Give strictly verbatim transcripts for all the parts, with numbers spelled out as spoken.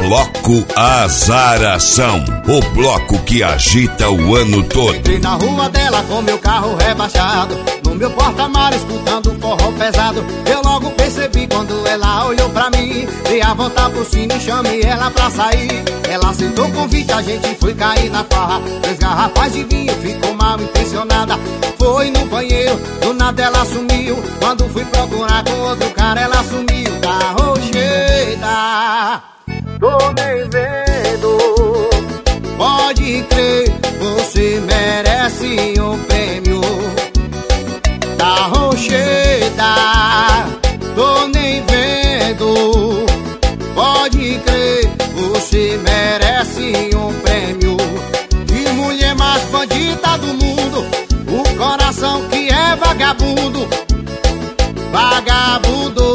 Bloco Azaração, o bloco que agita o ano todo. Entrei na rua dela com meu carro rebaixado, no meu porta-malas escutando forró pesado. Eu logo percebi quando ela olhou pra mim, dei a volta por cima e chamei ela pra sair. Ela aceitou o convite, a gente foi cair na farra. Três garrafas de vinho, ficou mal intencionada. Foi no banheiro, do nada ela sumiu. Quando fui procurar com outro cara, ela sumiu. Da rocheda, tô nem vendo. Pode crer, você merece um prêmio. Da rocheda, tô nem vendo. Pode crer, você merece um prêmio. Que mulher mais bandida do mundo, o coração que é vagabundo. Vagabundo.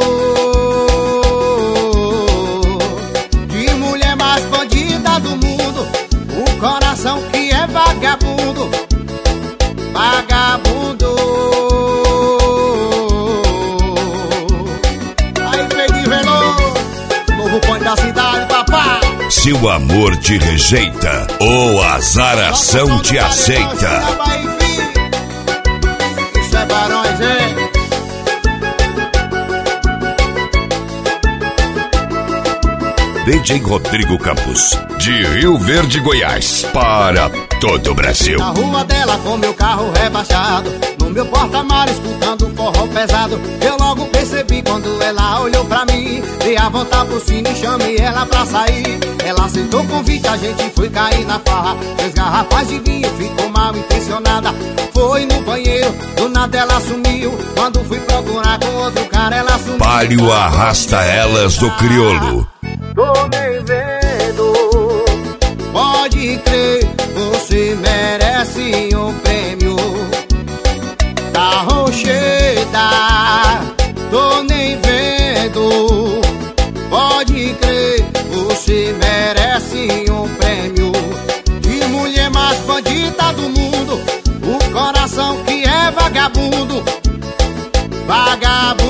Que mulher mais bandida do mundo, o coração que é vagabundo. Vagabundo. Aí, Pedro Veloso, novo ponto da cidade, papai. Se o amor te rejeita, o Azaração te aceita. Isso é Barões, hein? D J Rodrigo Campos, de Rio Verde, Goiás, para todo o Brasil. Na rua dela com meu carro rebaixado, no meu porta-malas escutando forró pesado. Eu logo percebi quando ela olhou pra mim, dei a volta por cima e chamei ela pra sair. Ela aceitou o convite, a gente foi cair na farra. Três garrafas de vinho, ficou mal intencionada. Foi no banheiro, do nada ela sumiu. Quando fui procurar com outro cara, ela sumiu. Palio arrasta elas do crioulo. Tô nem vendo. Pode crer, você merece um prêmio. Da rocheda, tô nem vendo. Pode crer, você merece um prêmio. Que mulher mais bandida do mundo, o coração que é vagabundo. Vagabundo.